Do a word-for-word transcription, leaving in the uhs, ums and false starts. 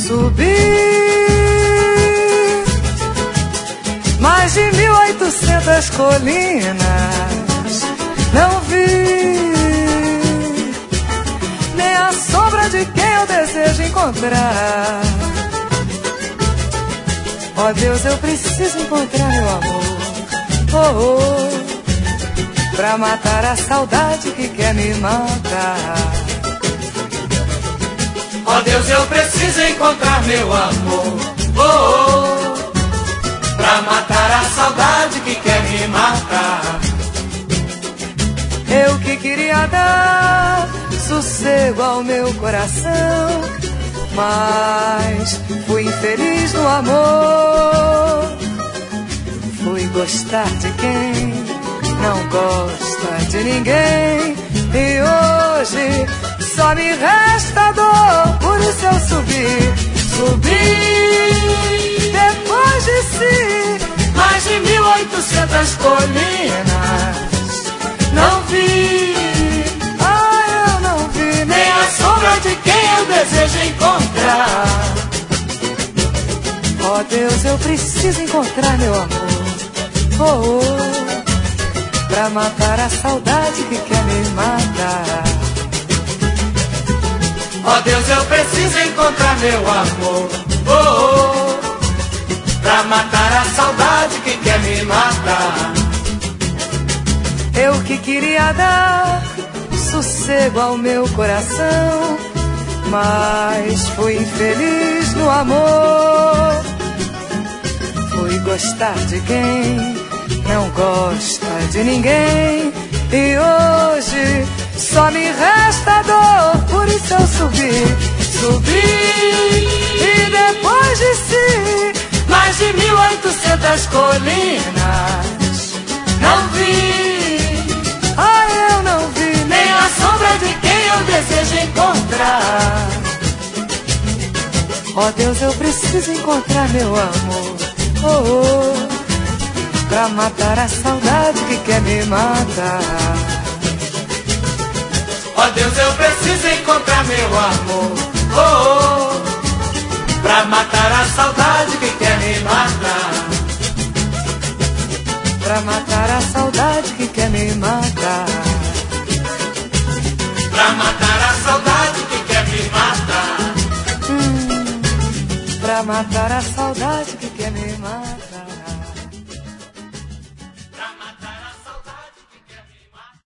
Subir mais de mil e oitocentas colinas, não vi nem a sombra de quem eu desejo encontrar. Ó Deus, eu preciso encontrar meu amor, oh, oh, pra matar a saudade que quer me matar. Ó Deus, eu preciso encontrar meu amor, oh, oh, pra matar a saudade que quer me matar. Eu que queria dar sossego ao meu coração, mas fui infeliz no amor. Fui gostar de quem não gosta de ninguém, e hoje só me resta dor. Por isso eu subi, subi depois de si mais de mil e oitocentas colinas, não vi, ah, eu não vi nem a sombra de quem eu desejo encontrar. Ó Deus, eu preciso encontrar meu amor, oh, oh, pra matar a saudade que quer me matar. Ó Deus, eu preciso encontrar meu amor, oh, oh, pra matar a saudade que quer me matar. Eu que queria dar sossego ao meu coração, mas fui infeliz no amor. Fui gostar de quem não gosta de ninguém, e hoje só me resta dor. Por isso eu subi, subi, e depois de si mais de mil e oitocentas colinas, não vi, ah, eu não vi nem a sombra de quem eu desejo encontrar. Ó Deus, eu preciso encontrar meu amor, oh, oh, pra matar a saudade que quer me matar. Ó Deus, eu preciso encontrar meu amor, oh, oh, pra matar a saudade que quer me matar. Pra matar a saudade que quer me matar. Pra matar a saudade que quer me matar. Hum, pra matar a saudade que quer me matar.